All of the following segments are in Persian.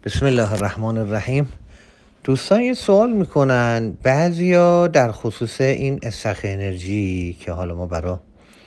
بسم الله الرحمن الرحیم. دوستان یه سوال میکنن بعضیا در خصوص این استخر انرژی که حالا ما برا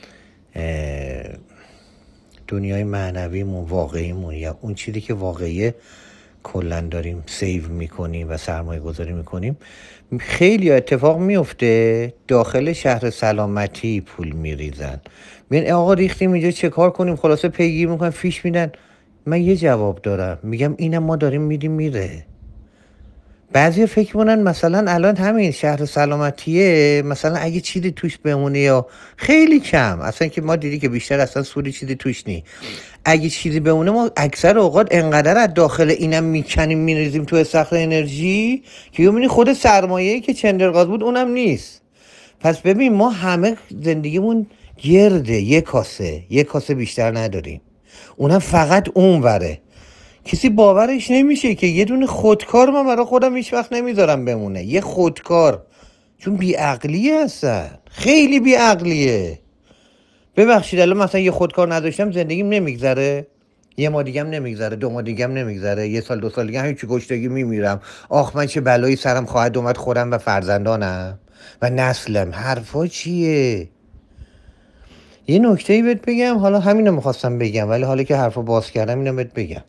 دنیای معنویمون واقعیمون یا اون چیزی که واقعیه کلا داریم سیو میکنیم و سرمایه گذاری میکنیم، خیلی اتفاق میفته داخل شهر سلامتی پول میریزن. میگن آقا ریختیم اینجا چه کار کنیم؟ خلاصه پیگیر میکنن، فیش میدن. من یه جواب دارم، میگم اینم ما داریم میدیم میره. بعضی فکر کنن مثلا الان همین شهر سلامتیه، مثلا اگه چیزی توش بمونه یا خیلی کم، اصلا که ما دیدی که بیشتر اصلا سودی چیزی توش نی، اگه چیزی بمونه ما اکثر اوقات انقدر از داخل اینم میکنیم میریزیم تو استخر انرژی که ببینی خود سرمایه‌ای که چندرغاز بود اونم نیست. پس ببین ما همه زندگیمون گرده، یه کاسه بیشتر نداریم، اونم فقط اون وره. کسی باورش نمیشه که یه دونه خودکار من برای خودم هیچ وقت نمیذارم بمونه. یه خودکار، چون بیعقلیه، هستن خیلی بیعقلیه. ببخشید الان مثلا یه خودکار نداشتم زندگیم نمیگذره، یه ماه دیگم نمیگذره، 2 ماه دیگم نمیگذره، یه سال 2 سال دیگه همین گشتگی میمیرم. آخ من چه بلایی سرم خواهد اومد، خودم و فرزندانم و نسلم. حرفا چیه؟ یه نکته‌ای بهت بگم، حالا همینو میخواستم بگم ولی حالا که حرفو باز کردم اینو بهت بگم.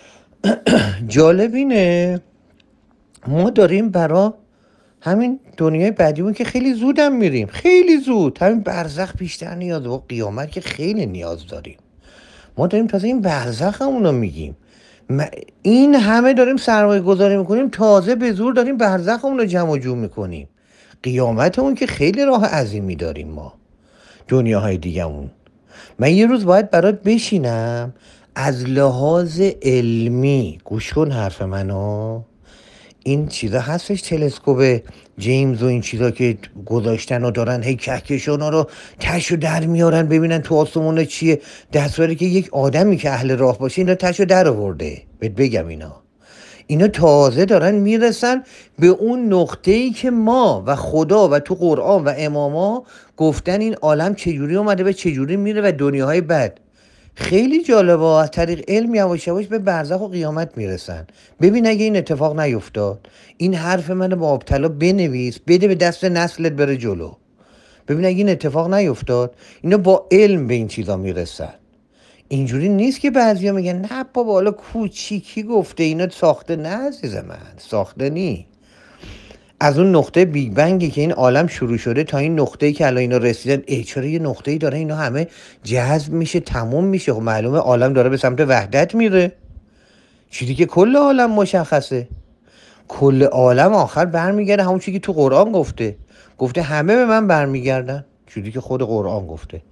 جالب اینه ما داریم برا همین دنیای بعدیمون که خیلی زودم میریم، خیلی زود. همین برزخ بیشتر نیاز و قیامت که خیلی نیاز داریم. ما داریم تازه این برزخمون رو میگیم. این همه داریم سرمایه گذاری میکنیم، تازه به زور داریم برزخمون رو جمع و جور میکنیم. قیامتمون که خیلی راه عظیمی داریم ما، دنیاهای دیگه‌مون. من یه روز باید برات بشینم از لحاظ علمی، گوش کن حرف منو، این چیزا هستش تلسکوپ جیمز و این چیزا که گذاشتن و دارن هی کهکشانا رو تشو در میارن ببینن تو آسمون چیه، در صورتی که یک آدمی که اهل راه باشه اینا تشو در آورده. بهت بگم اینا تازه دارن میرسن به اون نقطه‌ای که ما و خدا و تو قرآن و اماما گفتن این عالم چجوری اومده و چجوری میره و دنیاهای بعد. خیلی جالبه، از طریق علم یواش یواش به برزخ و قیامت میرسن. ببین اگه این اتفاق نیفتاد، این حرف منو با ابتلا بنویس، بده به دست نسلت بره جلو. ببین اگه این اتفاق نیفتاد، اینا با علم به این چیزا میرسن. اینجوری نیست که بعضیا میگن نه بابا حالا کوچیکی گفته، اینا ساخته. نه عزیز من، ساخته نی. از اون نقطه بیگ بنگی که این عالم شروع شده تا این نقطه‌ای که الان اینا رسیدن، چرا یه نقطه‌ای داره اینا همه جذب میشه، تموم میشه. خب معلومه عالم داره به سمت وحدت میره، چیزی که کل عالم مشخصه. کل عالم آخر برمیگرده همون چیزی که تو قرآن گفته همه به من برمیگردن، چیزی که خود قرآن گفته.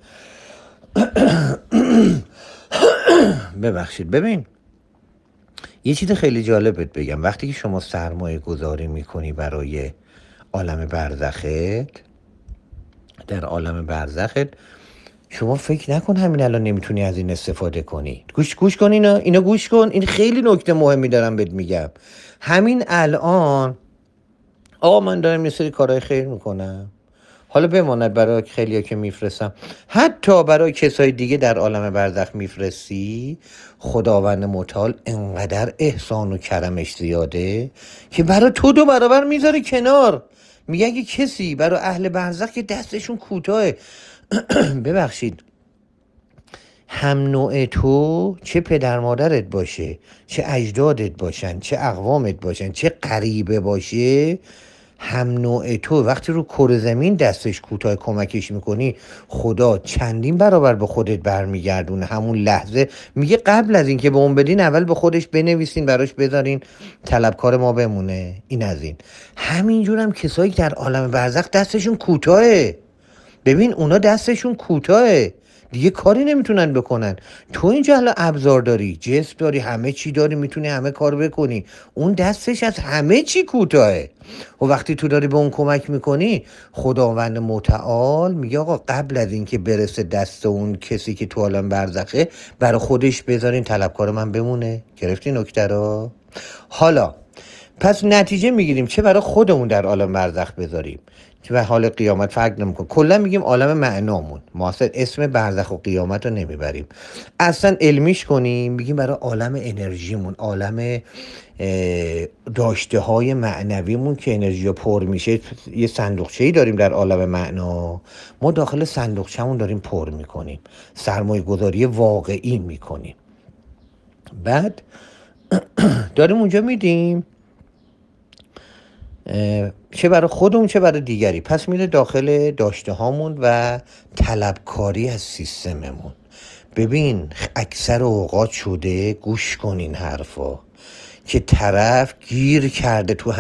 ببخشید. ببین یه چیز خیلی جالب بهت بگم. وقتی که شما سرمایه گذاری میکنی برای عالم برزخت، در عالم برزخت شما فکر نکن همین الان نمیتونی از این استفاده کنی. گوش کن اینا گوش کن، این خیلی نکته مهمی دارم بهت میگم. همین الان آقا من دارم یه سری کارهای خیر میکنم، حالا بماند برای خیلیا که میفرستم، حتی برای کسای دیگه در عالم برزخ میفرستی، خداوند متعال انقدر احسان و کرمش زیاده که برای تو 2 برابر میذاره کنار. میگه اگه کسی برای اهل برزخ که دستشون کوتاه ببخشید، هم نوع تو، چه پدر مادرت باشه، چه اجدادت باشن، چه اقوامت باشن، چه غریبه باشه، هم نوع تو وقتی رو کره زمین دستش کوتاه کمکش میکنی، خدا چندین برابر به خودت برمیگردونه. همون لحظه میگه قبل از این که به اون بدین اول به خودش بنویسین، براش بذارین طلبکار ما بمونه. این از این. همینجور هم کسایی که در عالم برزخ دستشون کوتاهه، ببین اونا دستشون کوتاهه، دیگه کاری نمیتونن بکنن. تو اینجا الان ابزار داری، جسم داری، همه چی داری، میتونی همه کار بکنی. اون دستش از همه چی کوتاهه. و وقتی تو داری به اون کمک میکنی، خداوند متعال میگه آقا قبل از این که برسه دست اون کسی که تو عالم برزخه، برای خودش بذارین طلبکار من بمونه. گرفتی نکته رو؟ حالا پس نتیجه میگیریم چه برای خودمون در عالم برزخ بذاریم که به حال قیامت فرق نمیکنه. کلا میگیم عالم معنامون، ما اصلا اسم برزخ و قیامت رو نمیبریم، اصلا علمیش کنیم میگیم برای عالم انرژیمون، عالم داشته های معنویمون که انرژی ها پر میشه. یه صندوقچه‌ای داریم در عالم معنا، ما داخل صندوقچه‌مون داریم پر میکنیم، سرمایه گذاری واقعی میکنیم. بعد داریم اونجا میدیم چه برای خودمون چه برای دیگری. پس میره داخل داشته هامون و طلبکاری از سیستممون. ببین اکثر اوقات شده، گوش کنین حرفا، که طرف گیر کرده تو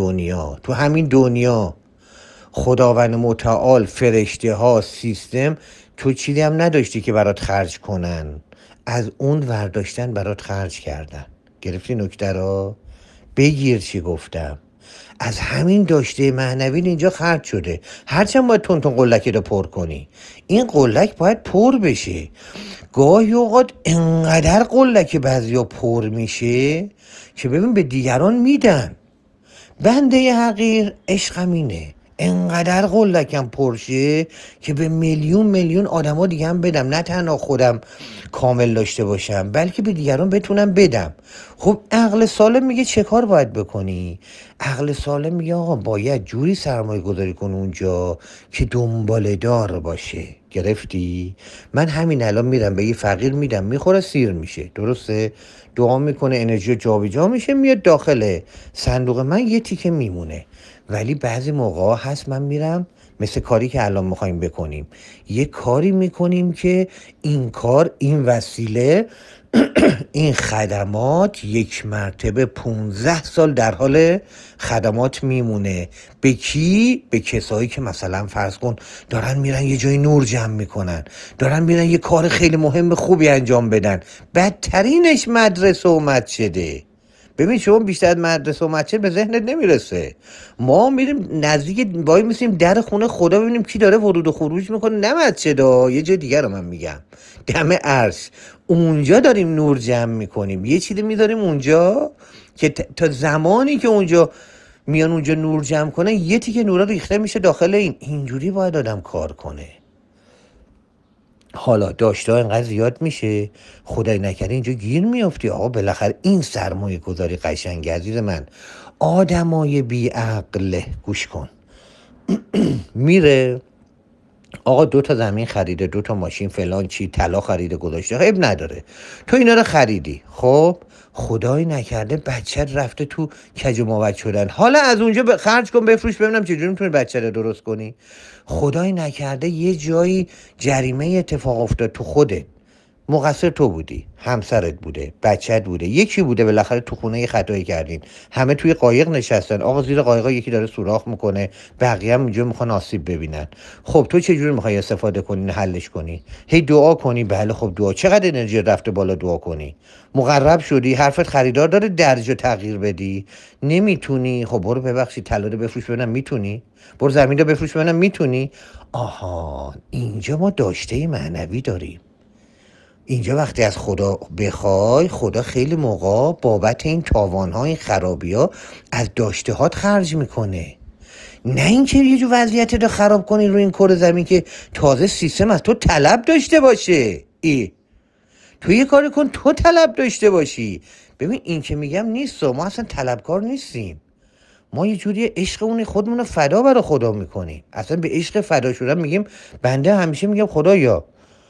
همین دنیا خداوند متعال، فرشته ها، سیستم، تو چیزی هم نداشتی که برات خرج کنن، از اون ورداشتن برات خرج کردن. گرفتی نکته رو؟ بگیر چی گفتم، از همین داشته معنوی اینجا خرج شده. هرچند باید تون قلک رو پر کنی، این قلک باید پر بشه. گاهی اوقات انقدر قلک بعضیا پر میشه که ببین به دیگران میدن. بنده حقیر عشقم اینه انقدر قلکم پرشه که به میلیون آدما دیگه هم بدم، نه تنها خودم کامل داشته باشم بلکه به دیگران بتونم بدم. خب عقل سالم میگه چه کار باید بکنی؟ عقل سالم میگه آقا باید جوری سرمایه گذاری کن اونجا که دنباله دار باشه. گرفتی؟ من همین الان میرم به یه فقیر میدم، میخوره سیر میشه، درسته؟ دعا میکنه، انرژی جابجا میشه، میاد داخل صندوق من، یه تیکه میمونه. ولی بعضی موقع هست من میرم مثل کاری که الان میخوایم بکنیم، یه کاری میکنیم که این کار، این وسیله، این خدمات یک مرتبه 15 سال در حال خدمات میمونه. به کی؟ به کسایی که مثلا فرض کن دارن میرن یه جای نور جمع میکنن، دارن میرن یه کار خیلی مهم خوبی انجام بدن. بدترینش مدرسه و مسجده. ببین شما بیشتر مدرسه و مسجد به ذهنت نمیرسه. ما میریم نزدیک وای میسیم در خونه خدا ببینیم کی داره ورود و خروج میکنه، نه مسجدا، یه جای دیگر رو من میگم، دم عرش. اونجا داریم نور جمع میکنیم، یه چیزی میذاریم اونجا که تا زمانی که اونجا میان اونجا نور جمع کنه، یه تیکه نورا ریخته میشه داخل اینجوری باید آدم کار کنه. حالا داشته ها اینقدر زیاد میشه، خدای نکرده اینجا گیر میافتی. آقا بالاخره این سرمایه گذاری قشنگ عزیز من، آدمای بی عقل گوش کن، میره آقا 2 تا زمین خریده، 2 تا ماشین فلان چی، طلا خریده گذاشته، عیب نداره، تو اینا رو خریدی. خب خدای نکرده بچه رفته تو کج و ماوج شدن، حالا از اونجا خرج کن بفروش ببینم چجوری میتونی بچه رو درست کنی. خدای نکرده یه جایی جریمه اتفاق افتاد تو خودت، مقصر تو بودی، همسرت بوده، بچت بوده، یکی بوده، بالاخره تو خونه یه خطایی کردین، همه توی قایق نشستن، آقا زیر قایقا یکی داره سوراخ میکنه، بقیه هم اینجا میخوان آسیب ببینن. خب تو چه جوری میخوای استفاده کنی حلش کنی؟ هی دعا کنی. بله خب دعا، چقدر انرژی رفته بالا دعا کنی؟ مقرب شدی، حرفت خریدار داره، درجه تغییر بدی، نمیتونی. خب برو ببخشید طلا رو بفروش ببینم میتونی، برو زمین رو بفروش ببینم میتونی. آها اینجا ما داشته معنوی داریم. اینجا وقتی از خدا بخوای، خدا خیلی موقع بابت این تاوان‌ها، این خرابی‌ها از داشتهات خرج میکنه. نه اینکه یه جو وضعیت رو خراب کنی روی این کره زمین که تازه سیستم از تو طلب داشته باشه. تو یه کاری کن تو طلب داشته باشی. ببین این که میگم نیست، ما اصلا طلبکار نیستیم، ما یه جوری عشق خودمون رو فدا برای خدا میکنیم. اصلا به عشق فدا شدن میگیم، بنده همیشه میگم خدایا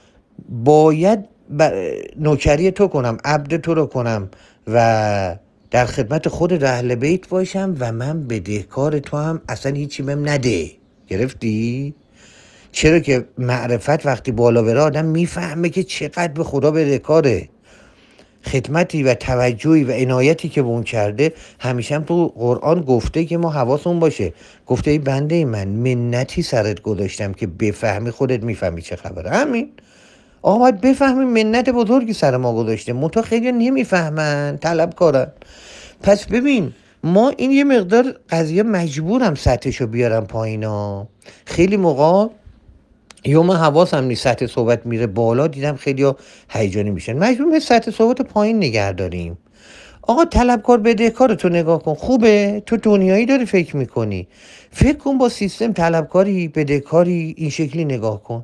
باید نوکری تو کنم، عبد تو رو کنم و در خدمت خود اهل بیت باشم و من بدهکار تو هم اصلا هیچی بهم نده. گرفتی؟ چرا که معرفت وقتی بالا بره آدم میفهمه که چقدر به خدا بدهکاره. خدمتی و توجهی و عنایتی که به اون کرده، همیشه هم تو قرآن گفته که ما حواسمون باشه. گفته ای بنده من منتی سرت گذاشتم که بفهمی، خودت میفهمی چه خبره. همین آقا باید بفهمی منت بزرگی سر ما گذاشته، منتها خیلی نمیفهمن، طلبکارن. پس ببین ما این یه مقدار قضیه مجبورم سطحشو بیارم پایینا. خیلی موقع یوم حواسم نیست، سطح صحبت میره بالا، دیدم خیلی ها هیجانی میشن، مجبورم سطح صحبت پایین نگه داریم. آقا طلبکار بدهکار تو نگاه کن، خوبه؟ تو دنیایی داری فکر میکنی، فکر کن با سیستم طلبکاری بدهکاری این شکلی نگاه کن.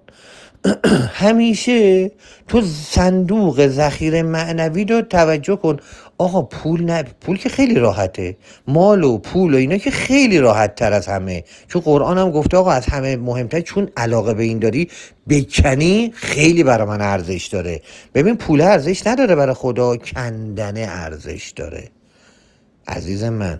همیشه تو صندوق ذخیره معنوی رو توجه کن. آقا پول نه، پول که خیلی راحته، مال و پول و اینا که خیلی راحت تر از همه، چون قرآن هم گفته آقا از همه مهمتر، چون علاقه به این داری بکنی خیلی برای من ارزش داره. ببین پول ارزش نداره برای خدا، کندنه ارزش داره عزیز من.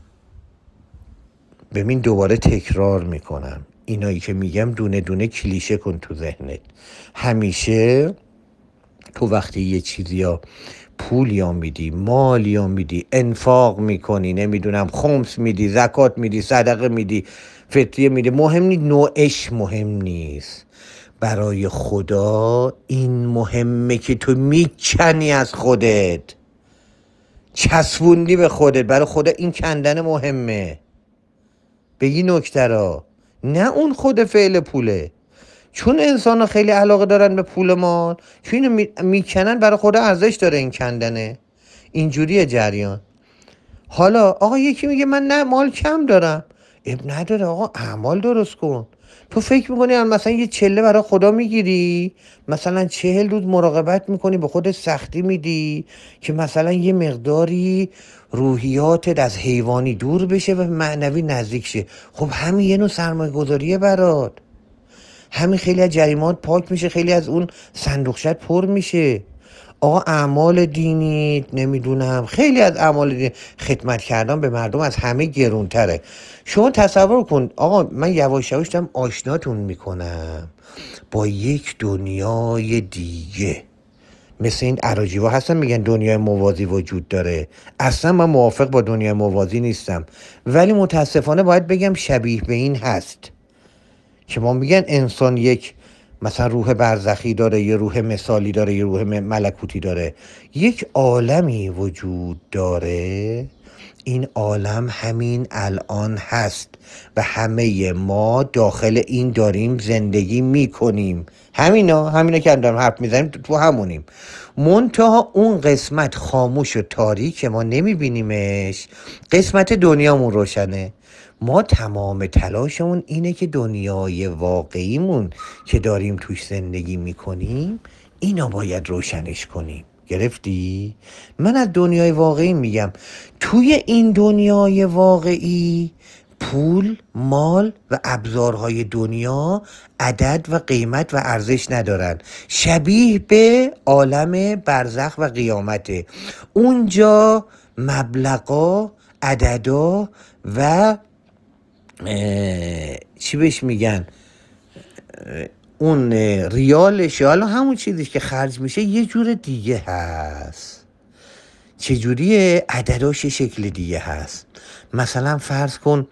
ببین دوباره تکرار میکنم اینایی که میگم دونه دونه کلیشه کن تو ذهنت. همیشه تو وقتی یه چیزی یا پول یا میدی، مال یا میدی، انفاق میکنی، نمیدونم خمس میدی، زکات میدی، صدقه میدی، فطریه میدی، مهم نیست نوعش، مهم نیست. برای خدا این مهمه که تو میکنی از خودت، چسبوندی به خودت، برای خدا این کندن مهمه. بگی نکته را، نه اون خود فعل پوله. چون انسان ها خیلی علاقه دارن به پول مال، چون اینو میکنن، برای خدا ارزش داره این کندنه. اینجوریه جریان. حالا آقا یکی میگه من نه مال کم دارم، اب نداره آقا، اعمال درست کن. تو فکر میکنی مثلا یه چله برای خدا میگیری، مثلا 40 روز مراقبت میکنی، به خودت سختی میدی که مثلا یه مقداری روحیاتت از حیوانی دور بشه و معنوی نزدیک شه. خب همین یه نوع سرمایه گذاریه برات، همین خیلی از جریمات پاک میشه، خیلی از اون صندوقشت پر میشه. آقا اعمال دینی، نمیدونم خیلی از اعمال دینی، خدمت کردن به مردم از همه گرونتره. شما تصور کن آقا، من یواش یواش دارم آشناتون میکنم با یک دنیای دیگه. مثل این اراجیوا هستن میگن دنیای موازی وجود داره، اصلا من موافق با دنیای موازی نیستم، ولی متاسفانه باید بگم شبیه به این هست که ما میگن انسان یک مثلا روح برزخی داره، یه روح مثالی داره، یه روح ملکوتی داره، یک عالمی وجود داره. این عالم همین الان هست و همه ما داخل این داریم زندگی میکنیم. همینا که دارم حرف میزنیم تو همونیم، منتها اون قسمت خاموش و تاریک ما نمیبینیمش، قسمت دنیامون روشنه. ما تمام تلاشمون اینه که دنیای واقعیمون که داریم توش زندگی میکنیم اینا باید روشنش کنیم. گرفتی؟ من از دنیای واقعی میگم. توی این دنیای واقعی پول، مال و ابزارهای دنیا عدد و قیمت و ارزش ندارن، شبیه به عالم برزخ و قیامته. اونجا مبلغا، عددا و چی بهش میگن، اون ریالش، حالا همون چیزی که خرج میشه یه جور دیگه هست. چجوریه؟ عدداش شکل دیگه هست. مثلا فرض کن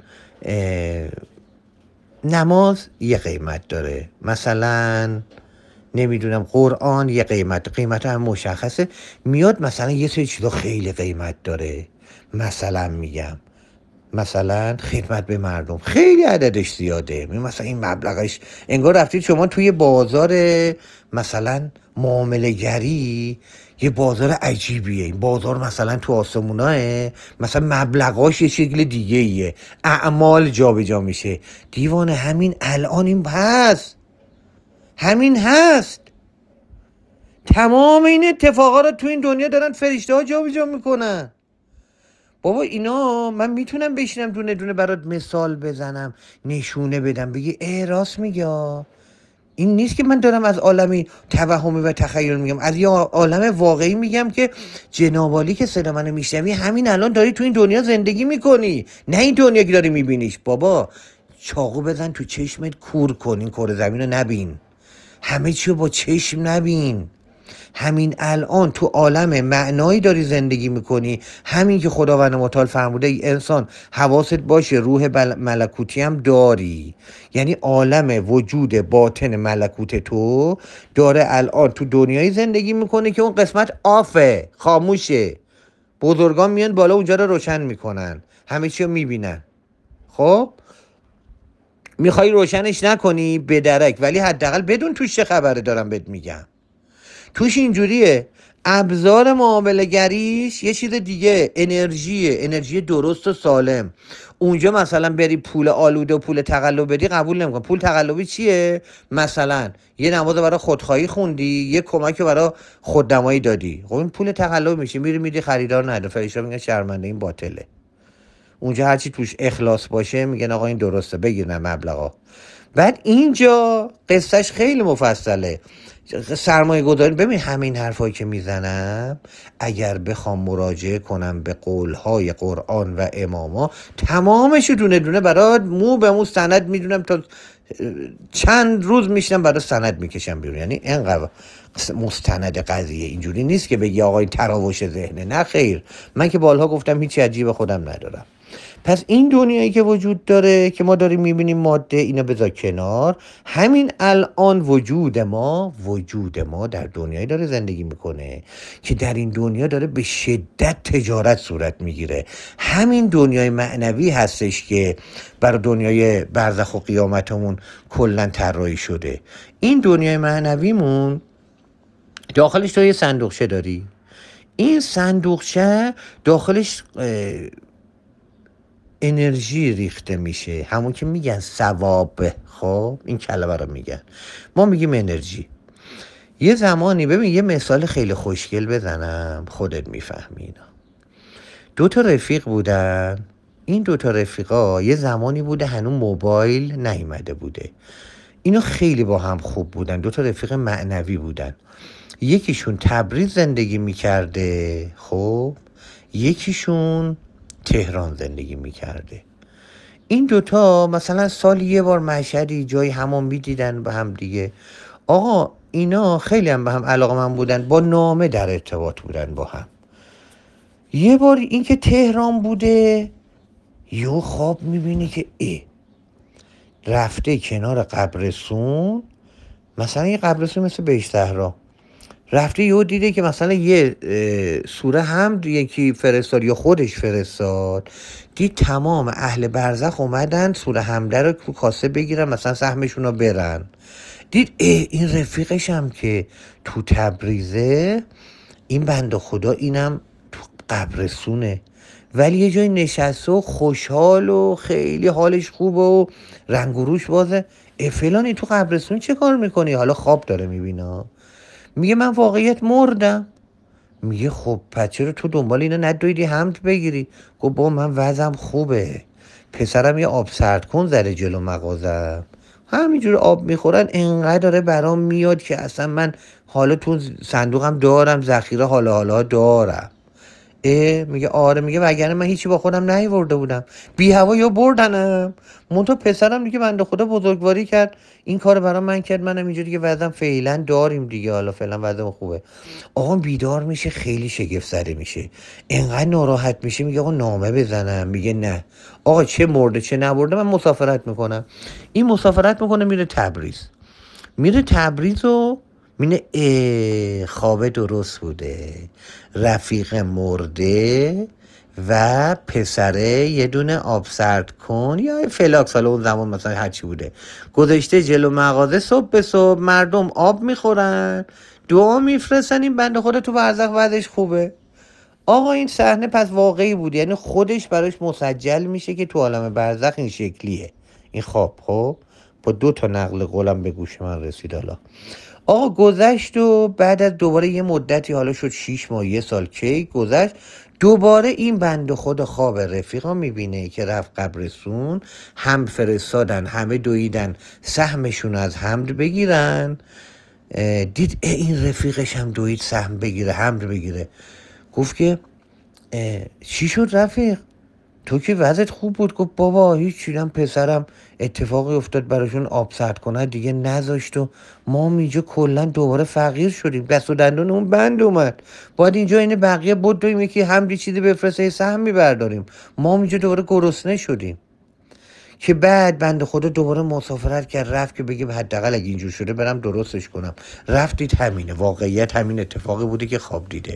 نماز یه قیمت داره، مثلا نمیدونم قرآن یه قیمت هم مشخصه، میاد مثلا یه سری چیزا خیلی قیمت داره، مثلا میگم مثلا خدمت به مردم خیلی عددش زیاده، مثلا این مبلغش انگار رفتید شما توی بازار مثلا معامله گری، یه بازار عجیبیه این بازار، مثلا تو آسموناه، مثلا مبلغاش یه شکل دیگه ایه، اعمال جا به جا میشه. دیوانه همین الان این هست، همین هست. تمام این اتفاقا رو تو این دنیا دارن فرشته ها جا به جا میکنن. بابا اینا من میتونم بشینم دونه دونه برات مثال بزنم، نشونه بدم، بگی راست میگه. این نیست که من دارم از عالمی توهمی و تخیل میگم، از یه عالم واقعی میگم که جنابالی که صدا منو میشنوی همین الان داری تو این دنیا زندگی میکنی، نه این دنیا که داری میبینیش. بابا چاقو بزن تو چشمت، کور کن این کره زمین رو نبین، همه چی رو با چشم نبین. همین الان تو عالم معنایی داری زندگی میکنی، همین که خداوند متعال فرموده ای انسان حواست باشه روح ملکوتی هم داری، یعنی عالم وجود باطن ملکوت تو داره الان تو دنیای زندگی میکنه که اون قسمت آفه، خاموشه، بزرگان میان بالا اونجا رو روشن میکنن، همه چی رو میبینن. خب میخوای روشنش نکنی به درک، ولی حداقل بدون توش چه خبره، دارم بهت میگم. توش اینجوریه ابزار معامله گریش یه چیز دیگه، انرژی درست و سالم. اونجا مثلا بری پول آلوده و پول تقلب بدی قبول نمیکن. پول تقلبی چیه؟ مثلا یه نماز برای خودخواهی خوندی، یه کمک برای خودنمایی دادی، خب این پول تقلب میشه، میری میدی خریدار نداره، فرشته میگن شرمنده، این باطله. اونجا هرچی توش اخلاص باشه میگن آقا این درسته، بگیرن مبلغا. بعد اینجا قصهش خیلی مفصله. سرمایه گذاری، ببین همین حرفایی که میزنم اگر بخوام مراجعه کنم به قولهای قرآن و اماما، تمامش دونه دونه برات مو به مو سند میدونم، تا چند روز میشنم برای سند میکشم بیرون. یعنی اینقدر مستند قضیه اینجوری نیست که بگی آقا این تراوش ذهنه، نه خیر. من که بالها گفتم هیچی عجیب خودم ندارم. پس این دنیایی که وجود داره که ما داریم میبینیم ماده، اینو بذار کنار. همین الان وجود ما در دنیایی داره زندگی میکنه که در این دنیا داره به شدت تجارت صورت میگیره. همین دنیای معنوی هستش که برای دنیای برزخ و قیامتمون کلن طراحی شده. این دنیای معنویمون داخلش تو یه صندوقچه داری. این صندوقچه داخلش انرژی ریخته میشه، همون که میگن ثواب. خب این کلمه رو میگن، ما میگیم انرژی. یه زمانی ببین، یه مثال خیلی خوشگل بزنم خودت میفهمی اینا. 2 رفیق بودن. این 2 رفیقا یه زمانی بوده هنوز موبایل نیومده بوده. اینا خیلی با هم خوب بودن، 2 رفیق معنوی بودن. یکیشون تبریز زندگی میکرده، خب یکیشون تهران زندگی میکرده. این 2 مثلا سالی یه بار مشهدی جای همون میدیدن به هم دیگه. آقا اینا خیلی هم به هم علاقه‌مند بودن، با نامه در ارتباط بودن با هم. یه بار این که تهران بوده، یه خواب میبینی که رفته کنار قبرستون، مثلا یه قبرستون مثل بیش صحرا، رفته یهو دیده که مثلا یه سوره حمد یکی فرستاد یا خودش فرستاد، دید تمام اهل برزخ اومدن سوره حمده رو تو کاسه بگیرن، مثلا سهمشون رو برن. دید این رفیقش هم که تو تبریزه، این بنده خدا اینم تو قبرستونه، ولی یه جای نشسته و خوشحال و خیلی حالش خوبه و رنگ و روش بازه. فلانی تو قبرستون چه کار میکنی؟ حالا خواب داره میبینه. میگه من واقعیت مردم. میگه خب پس چرا تو دنبال اینا ندویدی حمد بگیری؟ گفت با من وضعم خوبه، پسرم یه آب سرد کن زده جلو مغازم، همینجور آب میخورن انقدر داره برام میاد که اصلا من حالا تو صندوقم دارم ذخیره، حالا دارم. میگه آره. میگه وگرنه من هیچی با خودم نیورده بودم، بی هوا یا بردنم. منتها پسرم دیگه بنده خدا بزرگواری کرد، این کار برای من کرد، منم اینجوری که وضعم فعلا داریم دیگه، حالا فعلا وضعم خوبه. آقا بیدار میشه، خیلی شگفت زده میشه، انقدر ناراحت میشه. میگه آقا نامه بزنم؟ میگه نه. آقا چه مرده چه نبرده من مسافرت میکنم. این مسافرت میکنه میره تبریز و مینه خوابه درست بوده، رفیق مرده و پسره یه دونه آب سرد کن یا فلاکس، حالا اون زمان مثلا هرچی بوده، گذاشته جلو مغازه. صبح به صبح مردم آب میخورن، دعا میفرستن، این بنده خدا تو برزخ وضعش خوبه. آقا این صحنه پس واقعی بود، یعنی خودش براش مسجل میشه که تو عالم برزخ این شکلیه این خواب. خب با 2 نقل قولم به گوش من رسید. حالا آقا گذشت و بعد از دوباره یه مدتی، حالا شد 6 ماه 1 سال کی گذشت، دوباره این بنده خود خواب رفیقا میبینه که رفت قبرستون، هم فرستادن همه دویدن سهمشون از حمد بگیرن. دید این رفیقش هم دوید سهم بگیره، حمد بگیره. گفت که چی شد رفیق؟ تو که وضعت خوب بود. گفت بابا هیچ هم پسرم اتفاقی افتاد براشون آب سرد کنه دیگه نذاشت و ما اینجا کلا دوباره فقیر شدیم، دست و دندون اون بند اومد، باید اینجا این بقیه بدویم یکی همدی چیزی بفرسته سهم میبرداریم، ما اینجا دوباره گرسنه شدیم. که بعد بنده خدا دوباره مسافرت کرد، رفت که بگه حداقل اگه اینجور شده برم درستش کنم. رفتید همینه، واقعیت همین اتفاقی بوده که خواب دیده.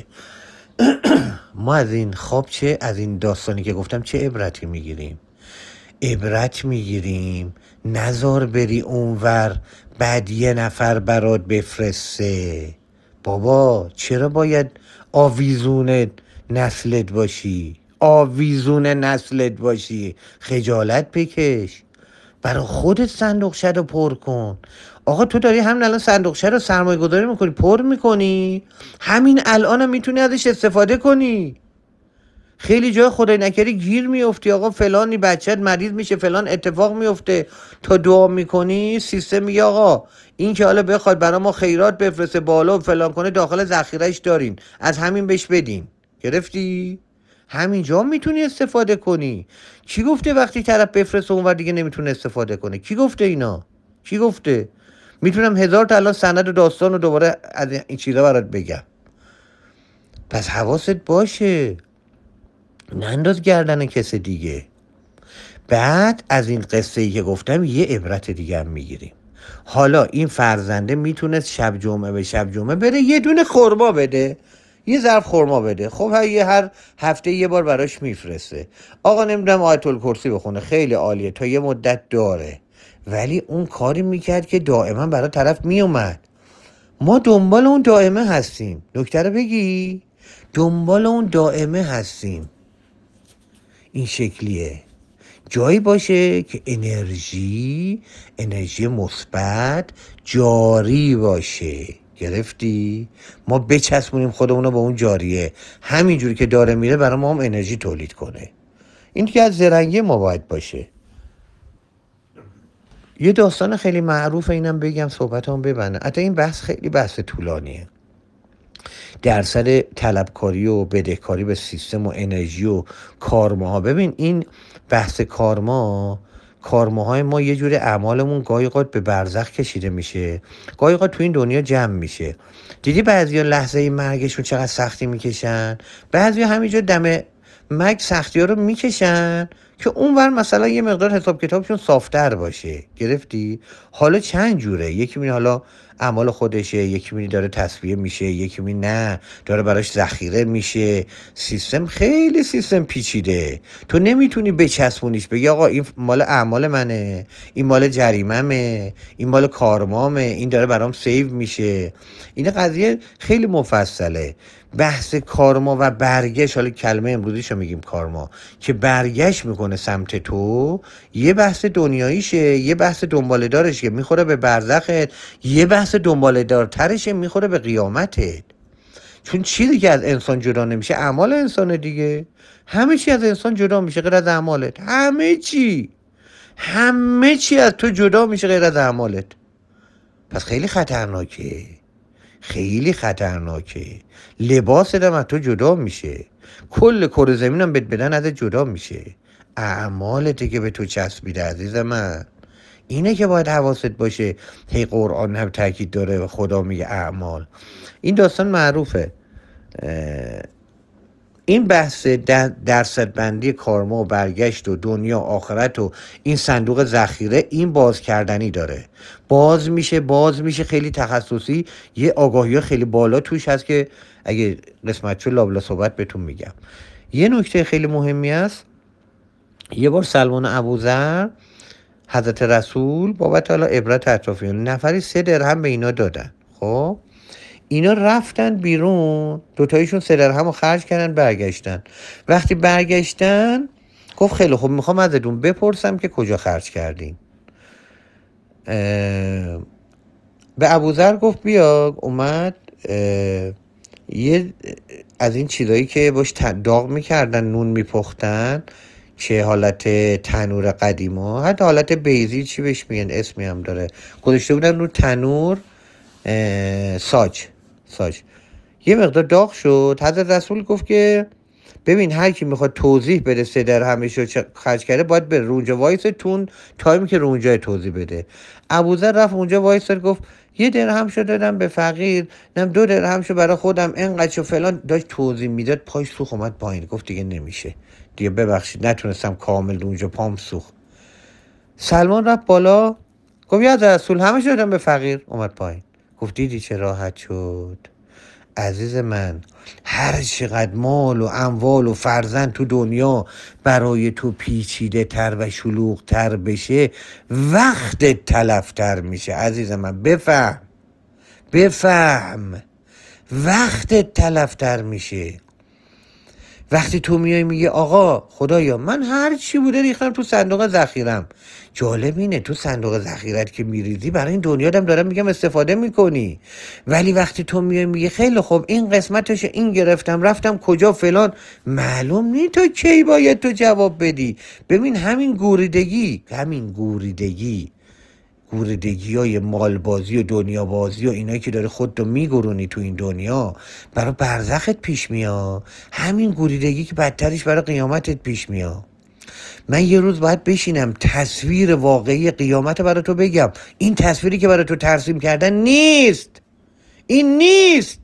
ما از این خواب از این داستانی که گفتم چه عبرتی میگیریم؟ عبرت میگیریم نزار بری اونور بعد یه نفر برات بفرسته. بابا چرا باید آویزون نسلت باشی؟ آویزون نسلت باشی؟ خجالت بکش، برای خودت صندوقچه رو پر کن. آقا تو داری همین الان صندوقچه رو سرمایه گذاری میکنی، پر میکنی، همین الان هم میتونی ازش استفاده کنی. خیلی جای خدای نکردی گیر میفتی، آقا فلانی بچت مریض میشه، فلان اتفاق میفته، تا دعا میکنی سیستم میگه آقا این که حالا بخواد برای ما خیرات بفرسته بالا و فلان کنه، داخل ذخیرهش دارین، از همین بهش بدین. گرفتی؟ همینجا میتونی استفاده کنی. کی گفته وقتی طرف بفرسته اونور دیگه نمیتونه استفاده کنه؟ کی گفته اینا؟ کی گفته؟ میتونم 1000 تا الان سند و داستان رو دوباره از این چیزا برات بگم. پس حواست باشه، ننداز گردن کس دیگه. بعد از این قصه ای که گفتم یه عبرت دیگه هم میگیریم. حالا این فرزنده میتونست شب جمعه به شب جمعه بره یه دونه خورما بده، یه ظرف خورما بده. خب هر هفته یه بار براش میفرسته، آقا نمیدونم آیت الکرسی بخونه، خیلی عالیه، تا یه مدت داره. ولی اون کاری میکرد که دائما برای طرف میومد. ما دنبال اون دائمه هستیم. نکته رو بگی، دنبال اون دائمه هستیم. این شکلیه. جایی باشه که انرژی مثبت جاری باشه. گرفتی؟ ما بچسبونیم خودمونو با اون جاریه، همینجوری که داره میره برای ما هم انرژی تولید کنه. این که از زرنگی ما باید باشه. یه داستان خیلی معروف اینم بگم صحبتام ببنه. حتی این بحث خیلی بحث طولانیه. درصد طلبکاری و بدهکاری به سیستم و انرژی و کارماها. ببین این بحث کارماهای ما یه جوری اعمالمون گاهی اوقات به برزخ کشیده میشه، گاهی اوقات تو این دنیا جمع میشه. دیدی بعضیا لحظه مرگشون چقدر سختی میکشن؟ بعضیا همینجا دم مرگ سختی ها رو میکشن که اونور مثلا یه مقدار حساب کتابشون صافتر باشه. گرفتی؟ حالا چند جوره، یکی میبینی حالا اعمال خودشه، یکی میبینی داره تصفیه میشه، یکی میبینی نه داره براش ذخیره میشه. سیستم خیلی سیستم پیچیده، تو نمیتونی بچسبونیش بگی آقا این مال اعمال منه، این مال جریممه، این مال کارمامه، این داره برام سیو میشه. این قضیه خیلی مفصله. بحث کارما و برگشت، حالا کلمه امروزیشو میگیم کارما، که برگشت میکنه سمت تو، یه بحث دنیاییشه، یه بحث دنباله دارشه میخوره به برزخت، یه بحث دنباله دارترشه میخوره به قیامتت. چون چیزی که از انسان جدا نمیشه اعمال انسان دیگه. همه چی از انسان جدا میشه غیر از اعمالت. همه چی از تو جدا میشه غیر از اعمالت. پس خیلی خطرناکه، خیلی خطرناکه. لباس هم از تو جدا میشه، کل کره زمین هم بدن ازت جدا میشه. اعمالته که به تو چسبیده عزیز من. اینه که باید حواست باشه. هی قرآن هم تاکید داره و خدا میگه اعمال. این داستان معروفه. این بحث درصد بندی کارما و برگشت و دنیا آخرت و این صندوق ذخیره، این باز کردنی داره. باز میشه خیلی تخصصی. یه آگاهی خیلی بالا توش هست که اگه قسمت شو لابلا صحبت بهتون میگم. یه نکته خیلی مهمی است. یه بار سلمان ابوذر حضرت رسول بابت حالا عبرت اطرافیان نفری 3 درهم به اینا دادن. خب اینا رفتن بیرون، دوتایشون 3 درهم رو خرج کردن، برگشتن. وقتی برگشتن گفت خیلی خوب، میخوام ازتون بپرسم که کجا خرج کردین. به ابوذر گفت بیا. اومد یه از این چیزایی که باش داغ میکردن، نون میپختن، چه حالت تنور قدیما، حتی حالت بیزی چی بهش میگن اسمی هم داره، گذاشته بودن رو تنور. ساج یه مقدار داغ شد. حضرت رسول گفت که ببین هر کی میخواد توضیح بده 3 درهمش رو خرج کرده باید بره اونجا وایسه، تون تایمی که رو اونجا توضیح بده. ابوذر رفت اونجا وایساد، گفت 1 درهم شو دادم به فقیر، 2 درهم شو برای خودم، انقدر شو فلان، داشت توضیح میداد. پاش سوخت اومد پایین. گفت دیگه نمیشه، دیگه ببخشید نتونستم کامل اونجا، پام سوخت. سلمان رفت بالا، گفت یا رسول همه شو دادم به فقیر. اومد پایین. گفت دیدی چه راحت شد؟ عزیز من، هر چقدر مال و اموال و فرزند تو دنیا برای تو پیچیده تر و شلوغ تر بشه، وقتت تلف تر میشه. عزیز من بفهم، وقتت تلفتر میشه. وقتی تو میای میگه آقا خدایا من هر چی بوده ریختم تو صندوق ذخیرم. جالب اینه تو صندوق ذخیرت که میریزی برای این دنیا دارم میگم استفاده میکنی، ولی وقتی تو میای میگه خیلی خب این قسمتش این گرفتم رفتم کجا فلان، معلوم نی تو کی باید تو جواب بدی. ببین همین گوریدگی های مالبازی و دنیا بازی و اینایی که داره خودتو میگرونی تو این دنیا برای برزخت پیش میاد، همین گوریدگی که بدترش برای قیامتت پیش میاد. من یه روز باید بشینم تصویر واقعی قیامت برای تو بگم. این تصویری که برای تو ترسیم کردن نیست، این نیست.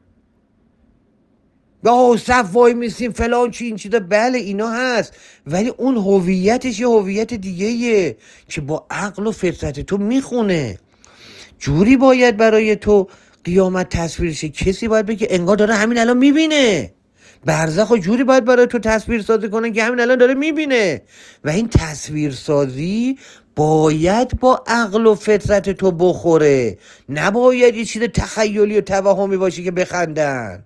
با صف وای میسیم فلان چی این چیزا، بله اینا هست، ولی اون هویتش یه هویت دیگه‌ایه که با عقل و فطرت تو میخونه. جوری باید برای تو قیامت تصویر شه، کسی باید بگه انگار داره همین الان میبینه. برزخ و جوری باید برای تو تصویر سازی کنه که همین الان داره میبینه، و این تصویر سازی باید با عقل و فطرت تو بخوره، نباید یه چیز تخیلی و توهمی باشه که بخندن.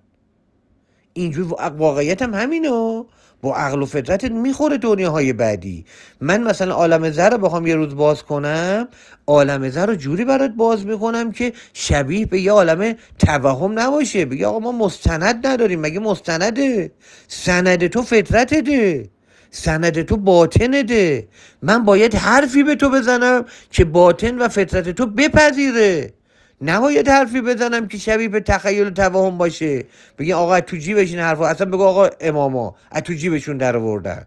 اینجور واقعیت هم همینو با عقل و فطرتت میخوره دنیاهای بعدی. من مثلا عالم زر رو بخوام یه روز باز کنم، عالم زر رو جوری برات باز میکنم که شبیه به یه عالم توهم نباشه. بگی آقا ما مستند نداریم، مگه مستنده؟ سند تو فطرتته، سند تو باطنته. من باید حرفی به تو بزنم که باطن و فطرت تو بپذیره، نباید حرفی بزنم که شبیه به تخیل و توهم باشه. بگی آقا از تو جیبش این حرفا، اصلا بگو آقا اماما از تو جیبشون در آوردن.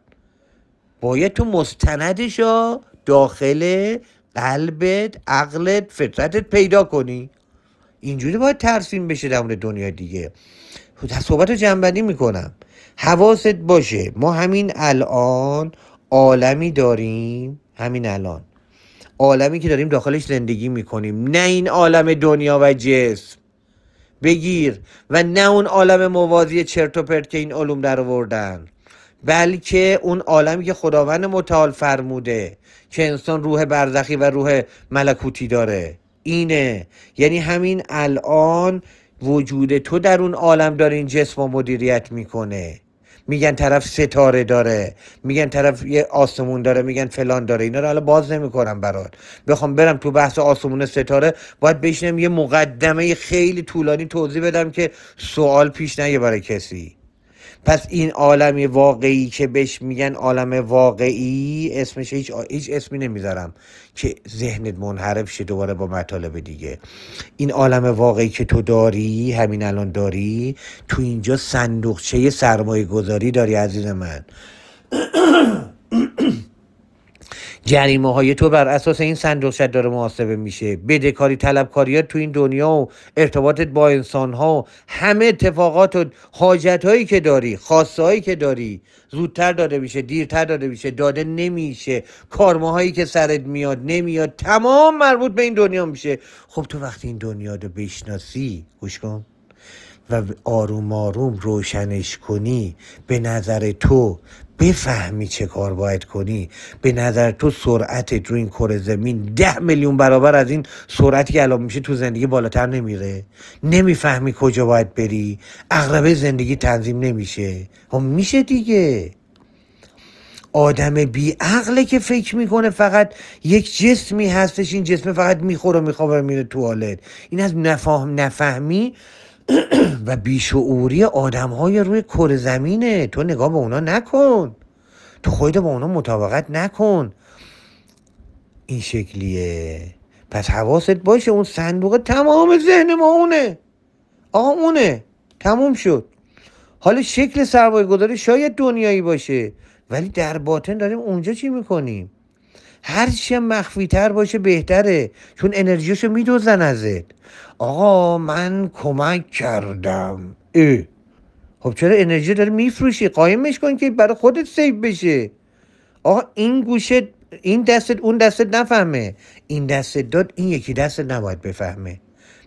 باید تو مستندشا داخل قلبت، عقلت، فطرتت پیدا کنی. اینجوری باید ترسیم بشه در مورد دنیا دیگه. صحبت رو جنبندی میکنم. حواست باشه ما همین الان عالمی داریم، همین الان عالمی که داریم داخلش زندگی میکنیم، نه این عالم دنیا و جسم بگیر، و نه اون عالم موازی چرت و پرت که این علوم در آوردن، بلکه اون عالمی که خداوند متعال فرموده که انسان روح برزخی و روح ملکوتی داره. اینه، یعنی همین الان وجود تو در اون عالم داره این جسم رو مدیریت میکنه. میگن طرف ستاره داره، میگن طرف یه آسمون داره، میگن فلان داره. اینا رو حالا باز نمیکنم برات. بخوام برم تو بحث آسمون ستاره باید بشینم یه مقدمه خیلی طولانی توضیح بدم که سوال پیش نیه برای کسی. پس این عالم واقعی که بهش میگن عالم واقعی، اسمش هیچ اسمی نمیذارم که ذهنت منحرف شه دوباره با مطالب دیگه. این عالم واقعی که تو داری، همین الان داری، تو اینجا صندوقچه سرمایه گذاری داری عزیز من. جریمه های تو بر اساس این صندوقچه داره محاسبه میشه. بدهکاری طلبکاریات تو این دنیا و ارتباطت با انسان ها و همه اتفاقات و حاجت هایی که داری، خواسته هایی که داری، زودتر داده میشه، دیرتر داده میشه، داده نمیشه، کارماهایی که سرت میاد نمیاد، تمام مربوط به این دنیا میشه. خب تو وقتی این دنیا رو بشناسی، گوش کن، و آروم آروم روشنش کنی، به نظر تو بفهمی چه کار باید کنی، به نظر تو سرعتت رو این کره زمین 10 میلیون برابر از این سرعتی که الان میشه تو زندگی بالاتر نمیره؟ نمیفهمی کجا باید بری؟ عقربه زندگی تنظیم نمیشه؟ هم میشه دیگه. آدم بی عقله که فکر میکنه فقط یک جسمی هستش، این جسم فقط میخوره میخوابه میره توالت. این از نفهمی و بیشعوری آدم های روی کره زمینه. تو نگاه به اونا نکن، تو خودت با اونا مطابقت نکن. این شکلیه. پس حواست باشه اون صندوق تمام ذهن ما اونه، آقا اونه، تموم شد. حالا شکل سرمایه گذاری شاید دنیایی باشه، ولی در باطن داریم اونجا چی میکنیم. هر چی مخفی تر باشه بهتره، چون انرژیشو میدوزن ازت. آقا من کمک کردم، خب چرا انرژی داره میفروشی؟ قایمش کن که برای خودت سیو بشه. آقا این گوشت، این دستت، اون دستت نفهمه، این دستت داد، این یکی دستت نباید بفهمه.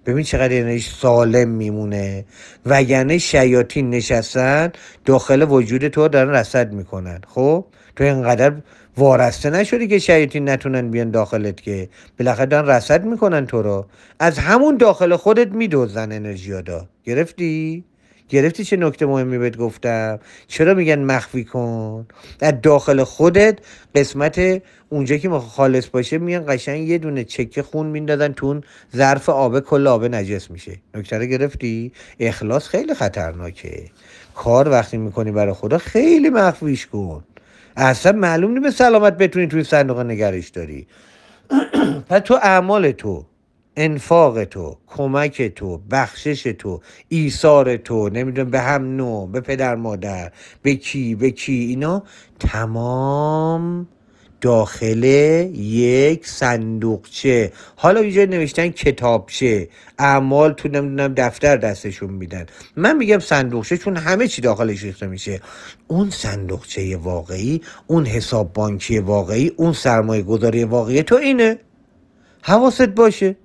ببین چقدر انرژی سالم میمونه، وگرنه شیاطین نشستن داخل وجود تو دارن رصد میکنن. خب تو اینقدر وارسته نشدی که شیاطین نتونن بیان داخلت، که بالاخره دارن رصد میکنن تو رو، از همون داخل خودت میدوزن انرژی ها. گرفتی چه نکته مهمی بهت گفتم؟ چرا میگن مخفی کن؟ از داخل خودت قسمت اونجا که خالص باشه میان قشنگ یه دونه چکه خون میندازن تو اون ظرف آبه، کل آبه نجس میشه. نکته رو گرفتی؟ اخلاص خیلی خطرناکه. کار وقتی میکنی برای خدا خیلی مخفیش کن، اصلا معلوم نیست به سلامت بتونی توی صندوق نگرش داری. پس تو اعمال تو، انفاق تو، کمک تو، بخشش تو، ایثار تو، نمیدونم به هم نوع، به پدر مادر، به کی اینا تمام داخل یک صندوقچه. حالا اینجا نوشتن کتابچه، اعمال تو نمیدونم دفتر دستشون میدن، من میگم صندوقچه چون همه چی داخلش ریخته میشه. اون صندوقچه واقعی، اون حساب بانکی واقعی، اون سرمایه گذاری واقعی تو اینه. حواست باشه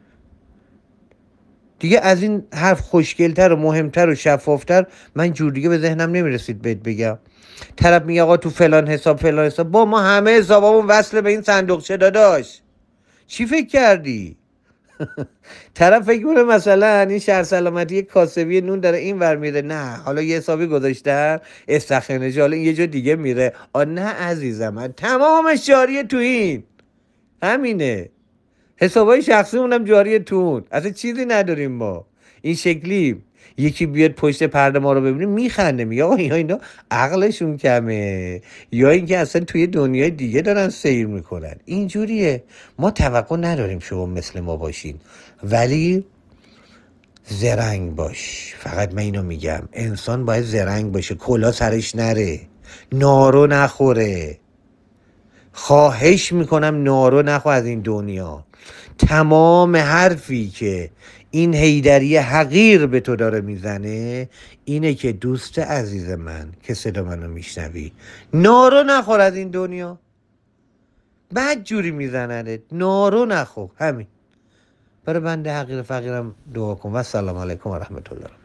دیگه. از این حرف خوشگلتر و مهمتر و شفافتر من جور دیگه به ذهنم نمیرسید بهت بگم. طرف میگه آقا تو فلان حساب، با ما همه حسابامون وصل به این صندوقچه داداش. چی فکر کردی؟ طرف فکر کنه مثلا این شهر سلامتی کاسبی نون داره این ور میره، نه حالا یه حسابی گذاشتن استخرنجی، حالا یه جا دیگه میره. نه عزیزم، من تمامش جاریه تو این همینه. حسابای شخصی اونم جاریه تون، اصلا چیزی نداریم ما. این شکلی یکی بیاد پشت پرده ما رو ببینه میخنده، میگه آقا اینا عقلشون کمه، یا اینکه اصلا توی دنیای دیگه دارن سیر میکنن. اینجوریه. ما توقع نداریم شما مثل ما باشین، ولی زرنگ باش. فقط من اینو میگم، انسان باید زرنگ باشه، کلا سرش نره، نارو نخوره. خواهش میکنم نارو نخو از این دنیا. تمام حرفی که این حیدری حقیر به تو داره میزنه اینه که دوست عزیز من که صدا منو میشنوی، نارو نخور از این دنیا. بد جوری میزننت، نارو نخور. همین. برای بنده حقیر فقیرم دعا کن و سلام علیکم و رحمت الله.